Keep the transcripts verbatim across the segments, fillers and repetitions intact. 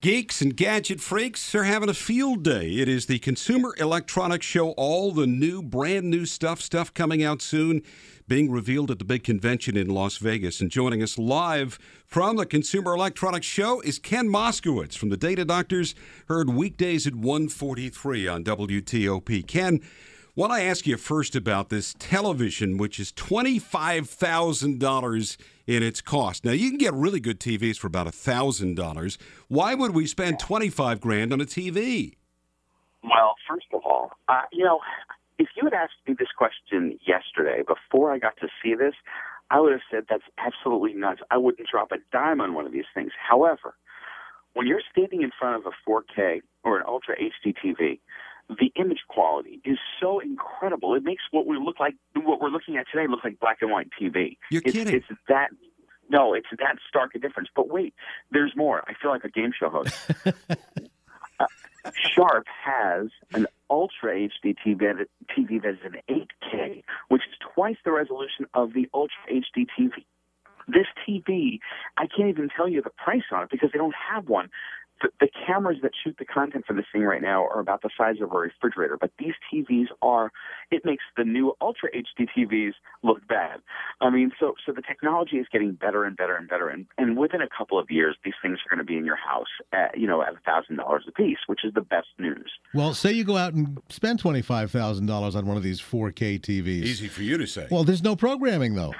Geeks and gadget freaks are having a field day. It is the Consumer Electronics Show. All the new, brand new stuff, stuff coming out soon, being revealed at the big convention in Las Vegas. And joining us live from the Consumer Electronics Show is Ken Moskowitz from the Data Doctors, heard weekdays at one forty-three on W T O P. Ken, want to ask you first about this television, which is twenty-five thousand dollars in its cost. Now, you can get really good T Vs for about one thousand dollars. Why would we spend twenty-five grand on a T V? Well, first of all, uh, you know, if you had asked me this question yesterday before I got to see this, I would have said that's absolutely nuts. I wouldn't drop a dime on one of these things. However, when you're standing in front of a four K or an Ultra H D T V, the image quality is so incredible. It makes what we look like, what we're looking at today, look like black and white T V. You're it's, kidding. It's that. No, it's that stark a difference. But wait, there's more. I feel like a game show host. uh, Sharp has an Ultra H D T V that is an eight K, which is twice the resolution of the Ultra H D T V. This T V, I can't even tell you the price on it because they don't have one. The, the cameras that shoot the content for this thing right now are about the size of a refrigerator, but these T Vs are, it makes the new Ultra H D T Vs look bad. I mean, so so the technology is getting better and better and better, and, and within a couple of years, these things are going to be in your house at, you know, at one thousand dollars a piece, which is the best news. Well, say you go out and spend twenty-five thousand dollars on one of these four K T Vs. Easy for you to say. Well, there's no programming, though.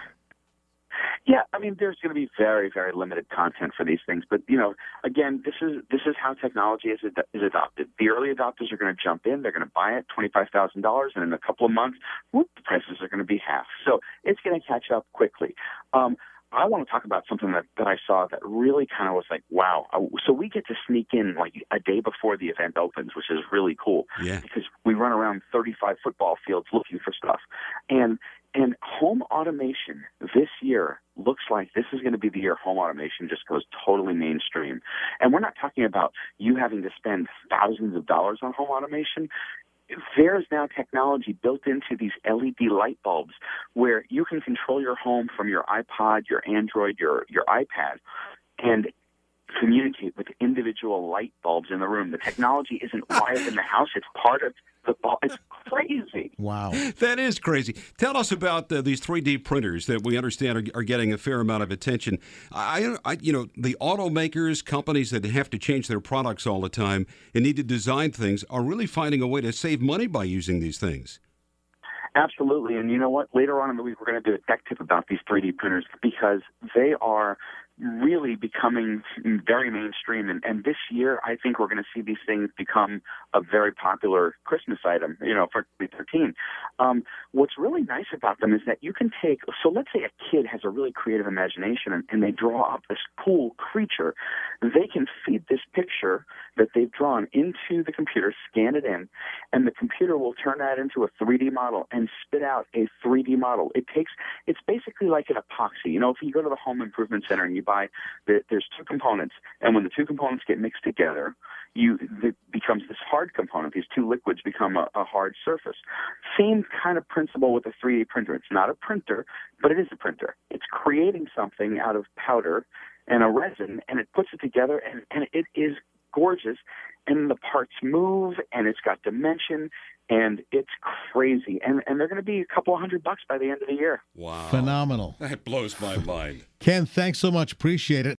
Yeah, I mean, there's going to be very, very limited content for these things. But, you know, again, this is this is how technology is, ad- is adopted. The early adopters are going to jump in. They're going to buy it, twenty-five thousand dollars, and in a couple of months, whoop, the prices are going to be half. So it's going to catch up quickly. Um, I want to talk about something that, that I saw that really kind of was like, wow. So we get to sneak in like a day before the event opens, which is really cool. Yeah. Because we run around thirty-five football fields looking for stuff. And And home automation this year looks like this is going to be the year home automation just goes totally mainstream. And we're not talking about you having to spend thousands of dollars on home automation. There's now technology built into these L E D light bulbs where you can control your home from your iPod, your Android, your, your iPad, and communicate with individual light bulbs in the room. The technology isn't wired in the house. It's part of the bulb. It's crazy. Wow. That is crazy. Tell us about uh, these three D printers that we understand are, are getting a fair amount of attention. I, I, you know, the automakers, companies that have to change their products all the time and need to design things are really finding a way to save money by using these things. Absolutely. And you know what? Later on in the week, we're going to do a tech tip about these three D printers because they are really becoming very mainstream. And, and this year, I think we're going to see these things become a very popular Christmas item, you know, for twenty thirteen. Um, what's really nice about them is that you can take, so let's say a kid has a really creative imagination and, and they draw up this cool creature. They can feed this picture that they've drawn into the computer, scan it in, and the computer will turn that into a three D model and spit out a three D model. It takes, it's basically like an epoxy. You know, if you go to the home improvement center and you buy, the, there's two components, and when the two components get mixed together, you it becomes this hard component. These two liquids become a, a hard surface. Same kind of principle with a three D printer. It's not a printer, but it is a printer. It's creating something out of powder and a resin, and it puts it together, and, and it is gorgeous, and the parts move, and it's got dimension, and it's crazy. And and they're going to be a couple of hundred bucks by the end of the year. Wow. Phenomenal. That blows my mind. Ken, thanks so much. Appreciate it.